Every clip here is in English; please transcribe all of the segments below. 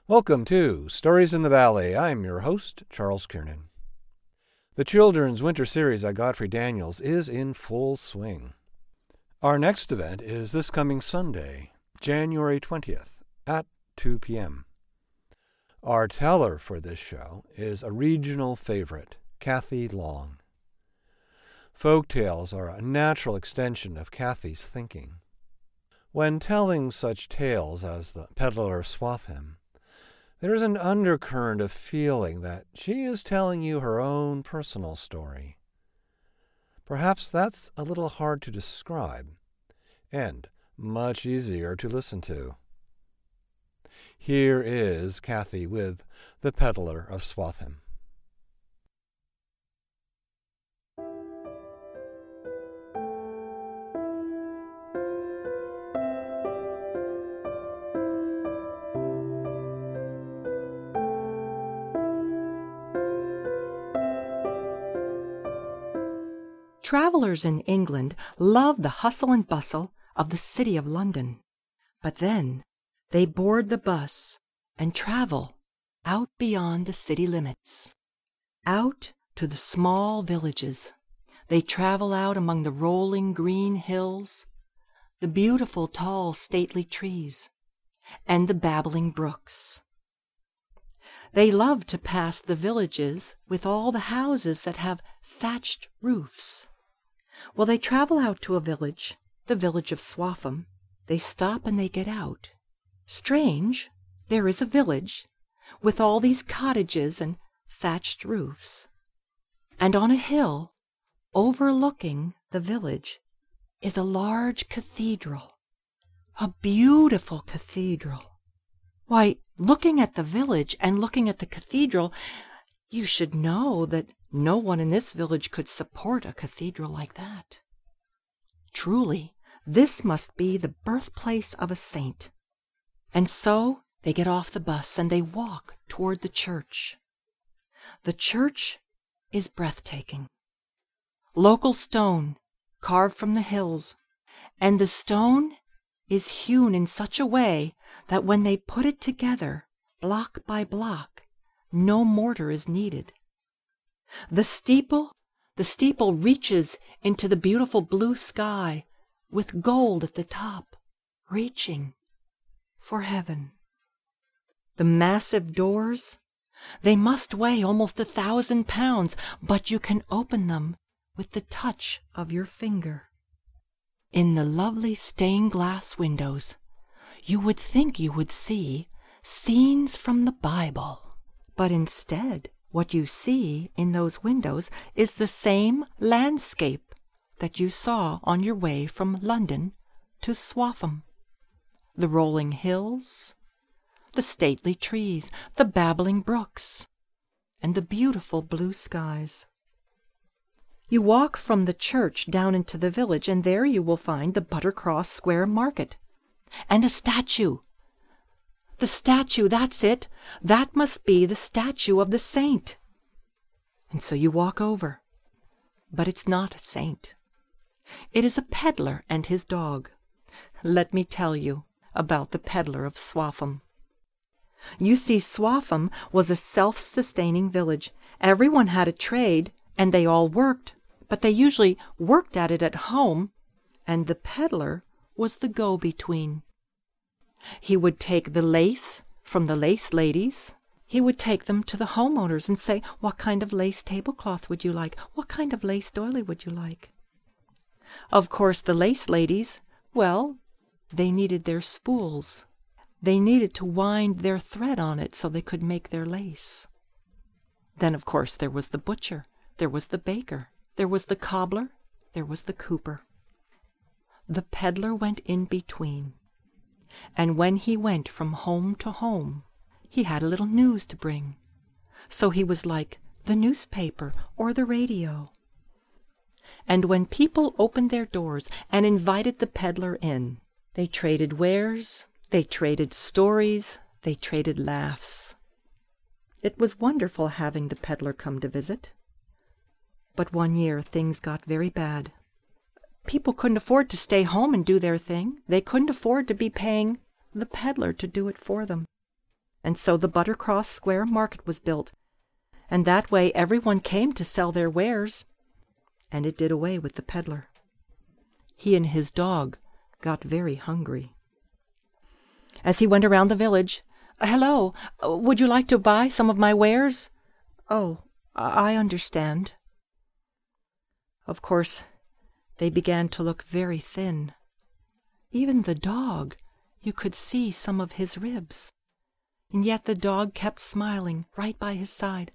Welcome to Stories in the Valley. I'm your host, Charles Kiernan. The children's winter series at Godfrey Daniels is in full swing. Our next event is this coming Sunday, January 20th at 2 p.m. Our teller for this show is a regional favorite, Kathy Long. Folk tales are a natural extension of Kathy's thinking. When telling such tales as The Peddler of Swaffham, there is an undercurrent of feeling that she is telling you her own personal story. Perhaps that's a little hard to describe, and much easier to listen to. Here is Kathy with The Peddler of Swaffham. Travelers in England love the hustle and bustle of the City of London, but then they board the bus and travel out beyond the city limits, out to the small villages. They travel out among the rolling green hills, the beautiful tall stately trees, and the babbling brooks. They love to pass the villages with all the houses that have thatched roofs. Well, they travel out to a village, the village of Swaffham. They stop and they get out. Strange, there is a village with all these cottages and thatched roofs. And on a hill, overlooking the village, is a large cathedral, a beautiful cathedral. Why, looking at the village and looking at the cathedral, you should know that no one in this village could support a cathedral like that. Truly, this must be the birthplace of a saint. And so they get off the bus and they walk toward the church. The church is breathtaking. Local stone, carved from the hills, and the stone is hewn in such a way that when they put it together, block by block, no mortar is needed. The steeple reaches into the beautiful blue sky with gold at the top, reaching for heaven. The massive doors, they must weigh almost 1,000 pounds, but you can open them with the touch of your finger. In the lovely stained glass windows, you would think you would see scenes from the Bible, but instead, what you see in those windows is the same landscape that you saw on your way from London to Swaffham. The rolling hills, the stately trees, the babbling brooks, and the beautiful blue skies. You walk from the church down into the village, and there you will find the Buttercross Square Market, and a statue. The statue, that's it. That must be the statue of the saint. And so you walk over. But it's not a saint. It is a peddler and his dog. Let me tell you about the Peddler of Swaffham. You see, Swaffham was a self-sustaining village. Everyone had a trade, and they all worked, but they usually worked at it at home, and the peddler was the go-between. He would take the lace from the lace ladies. He would take them to the homeowners and say, "What kind of lace tablecloth would you like? What kind of lace doily would you like?" Of course, the lace ladies, well, they needed their spools. They needed to wind their thread on it so they could make their lace. Then, of course, there was the butcher, there was the baker, there was the cobbler, there was the cooper. The peddler went in between. And when he went from home to home, he had a little news to bring. So he was like the newspaper or the radio. And when people opened their doors and invited the peddler in, they traded wares, they traded stories, they traded laughs. It was wonderful having the peddler come to visit. But one year things got very bad. People couldn't afford to stay home and do their thing. They couldn't afford to be paying the peddler to do it for them. and so the Buttercross Square Market was built, and that way everyone came to sell their wares, and it did away with the peddler. He and his dog got very hungry. As he went around the village, "Hello, would you like to buy some of my wares?" "Oh, I understand." Of course, they began to look very thin. Even the dog, you could see some of his ribs. And yet the dog kept smiling right by his side.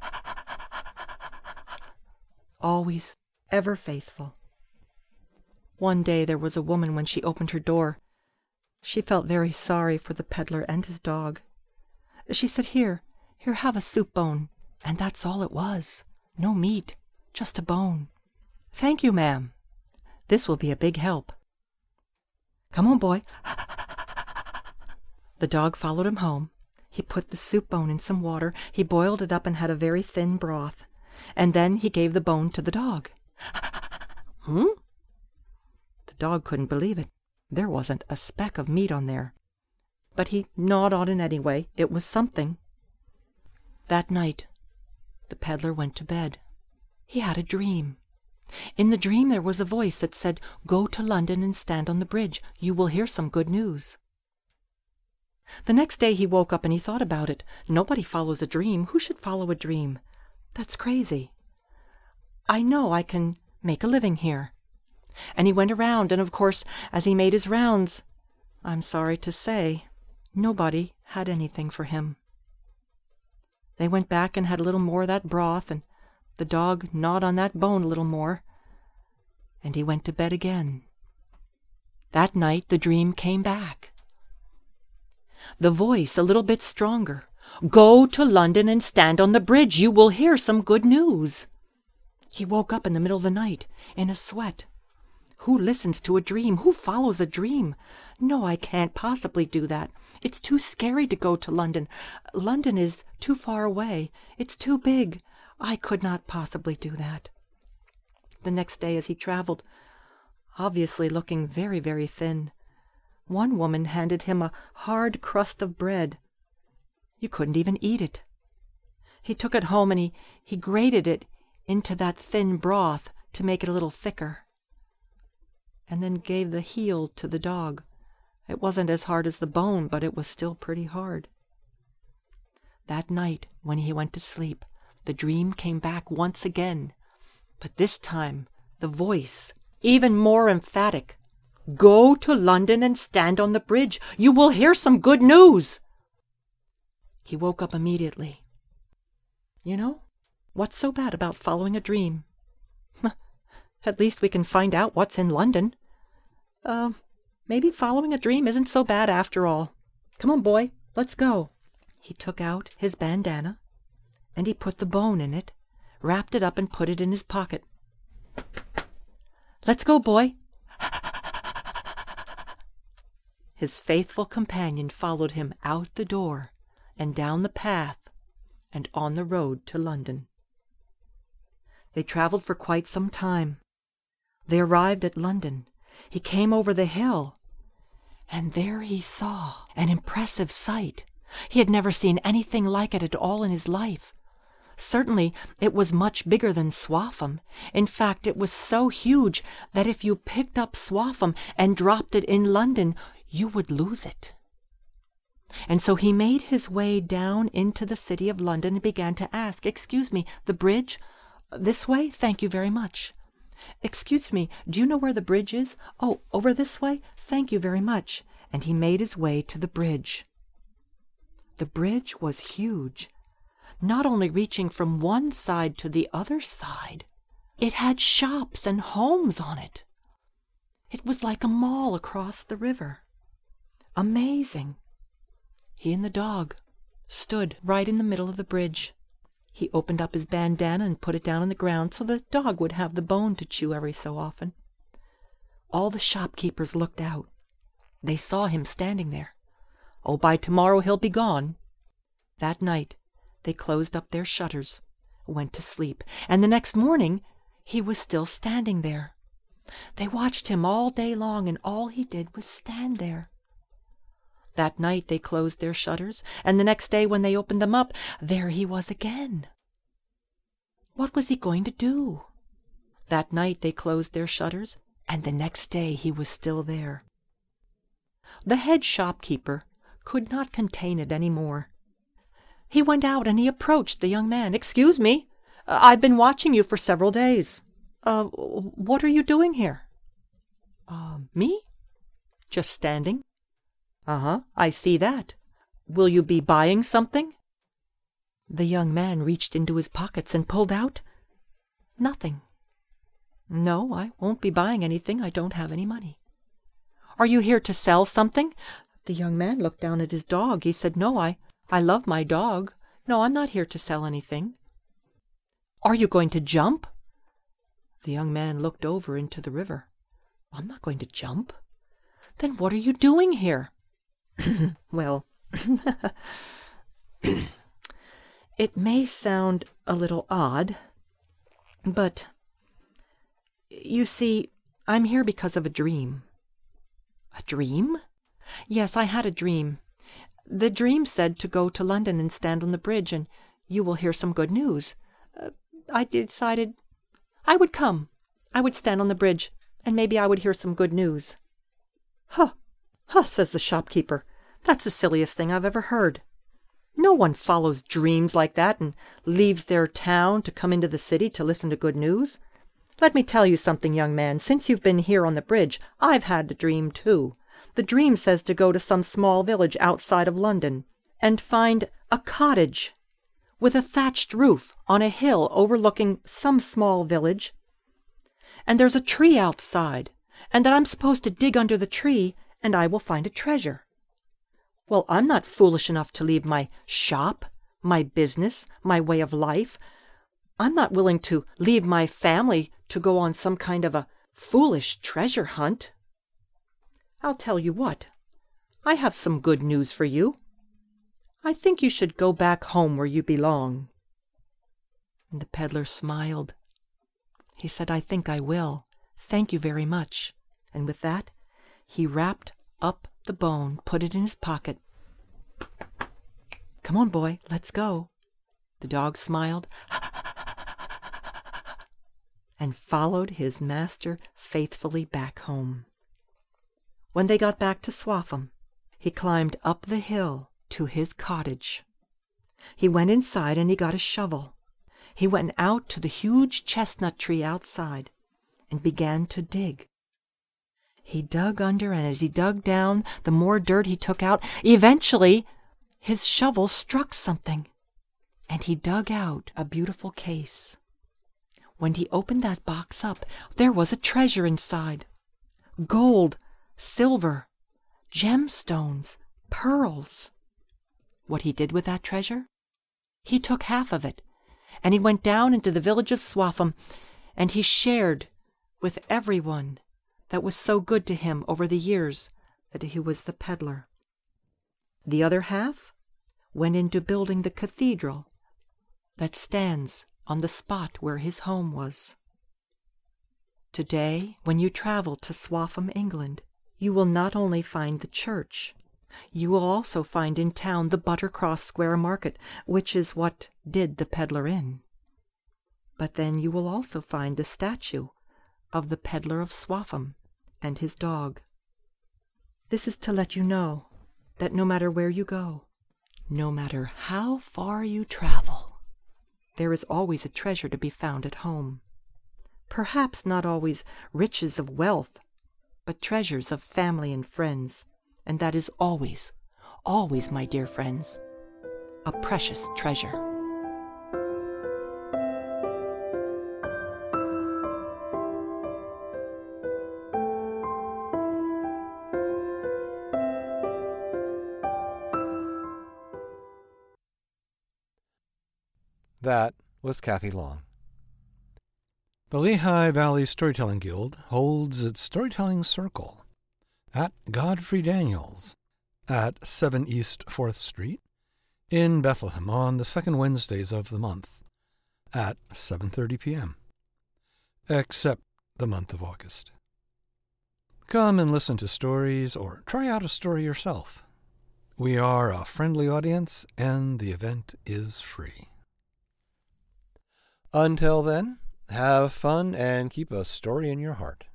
Always, ever faithful. One day there was a woman when she opened her door. She felt very sorry for the peddler and his dog. She said, Here, have a soup bone. And that's all it was. No meat, just a bone. "Thank you, ma'am. This will be a big help." "Come on, boy." The dog followed him home. He put the soup bone in some water. He boiled it up and had a very thin broth. And then he gave the bone to the dog. The dog couldn't believe it. There wasn't a speck of meat on there. But he gnawed on it anyway. It was something. That night, the peddler went to bed. He had a dream. In the dream there was a voice that said, "Go to London and stand on the bridge. You will hear some good news." The next day he woke up and he thought about it. Nobody follows a dream. Who should follow a dream? That's crazy. I know I can make a living here. And he went around, and of course, as he made his rounds, I'm sorry to say, nobody had anything for him. They went back and had a little more of that broth, and the dog gnawed on that bone a little more, and he went to bed again. That night the dream came back. The voice a little bit stronger. "Go to London and stand on the bridge. You will hear some good news." He woke up in the middle of the night, in a sweat. Who listens to a dream? Who follows a dream? No, I can't possibly do that. It's too scary to go to London. London is too far away. It's too big. I could not possibly do that. The next day as he traveled, obviously looking very, very thin, one woman handed him a hard crust of bread. You couldn't even eat it. He took it home and he grated it into that thin broth to make it a little thicker, and then gave the heel to the dog. It wasn't as hard as the bone, but it was still pretty hard. That night, when he went to sleep, the dream came back once again, but this time the voice, even more emphatic. "Go to London and stand on the bridge. You will hear some good news." He woke up immediately. You know, what's so bad about following a dream? At least we can find out what's in London. Maybe following a dream isn't so bad after all. Come on, boy, let's go. He took out his bandana, and he put the bone in it, wrapped it up and put it in his pocket. "Let's go, boy." His faithful companion followed him out the door and down the path and on the road to London. They traveled for quite some time. They arrived at London. He came over the hill, and there he saw an impressive sight. He had never seen anything like it at all in his life. Certainly it was much bigger than Swaffham. In fact, it was so huge that if you picked up Swaffham and dropped it in London, you would lose it. And so he made his way down into the city of London and began to ask, "Excuse me, the bridge? This way? Thank you very much." "Excuse me, do you know where the bridge is?" "Oh, over this way? Thank you very much." And he made his way to the bridge. The bridge was huge, not only reaching from one side to the other side, it had shops and homes on it. It was like a mall across the river. Amazing. He and the dog stood right in the middle of the bridge. He opened up his bandana and put it down on the ground so the dog would have the bone to chew every so often. All the shopkeepers looked out. They saw him standing there. Oh, by tomorrow he'll be gone. That night they closed up their shutters, went to sleep, and the next morning he was still standing there. They watched him all day long, and all he did was stand there. That night they closed their shutters, and the next day when they opened them up, there he was again. What was he going to do? That night they closed their shutters, and the next day he was still there. The head shopkeeper could not contain it any more. He went out and he approached the young man. "Excuse me, I've been watching you for several days. What are you doing here?" Me? Just standing." I see that. Will you be buying something?" The young man reached into his pockets and pulled out nothing. "No, I won't be buying anything. I don't have any money." "Are you here to sell something?" The young man looked down at his dog. He said, "No, I love my dog. No, I'm not here to sell anything." "Are you going to jump?" The young man looked over into the river. "I'm not going to jump." "Then what are you doing here?" "Well, it may sound a little odd, but you see, I'm here because of a dream." "A dream?" "Yes, I had a dream. The dream said to go to London and stand on the bridge, and you will hear some good news. I decided I would come. I would stand on the bridge, and maybe I would hear some good news." "Huh, says the shopkeeper. "That's the silliest thing I've ever heard. No one follows dreams like that and leaves their town to come into the city to listen to good news. Let me tell you something, young man. Since you've been here on the bridge, I've had a dream too. The dream says to go to some small village outside of London and find a cottage with a thatched roof on a hill overlooking some small village. And there's a tree outside, and that I'm supposed to dig under the tree, and I will find a treasure. Well, I'm not foolish enough to leave my shop, my business, my way of life. I'm not willing to leave my family to go on some kind of a foolish treasure hunt. I'll tell you what, I have some good news for you. I think you should go back home where you belong." And the peddler smiled. He said, "I think I will. Thank you very much." And with that, he wrapped up the bone, put it in his pocket. "Come on, boy, let's go." The dog smiled and followed his master faithfully back home. When they got back to Swaffham, he climbed up the hill to his cottage. He went inside and he got a shovel. He went out to the huge chestnut tree outside and began to dig. He dug under, and as he dug down, the more dirt he took out. Eventually, his shovel struck something, and he dug out a beautiful case. When he opened that box up, there was a treasure inside. Gold, silver, gemstones, pearls. What he did with that treasure? He took half of it, and he went down into the village of Swaffham, and he shared with everyone that was so good to him over the years that he was the peddler. The other half went into building the cathedral that stands on the spot where his home was. Today, when you travel to Swaffham, England, you will not only find the church, you will also find in town the Buttercross Square Market, which is what did the peddler in. But then you will also find the statue of the peddler of Swaffham and his dog. This is to let you know that no matter where you go, no matter how far you travel, there is always a treasure to be found at home. Perhaps not always riches of wealth, but treasures of family and friends, and that is always, always, my dear friends, a precious treasure. That was Kathy Long. The Lehigh Valley Storytelling Guild holds its storytelling circle at Godfrey Daniels at 7 East 4th Street in Bethlehem on the second Wednesdays of the month at 7:30 p.m., except the month of August. Come and listen to stories or try out a story yourself. We are a friendly audience, and the event is free. Until then, have fun and keep a story in your heart.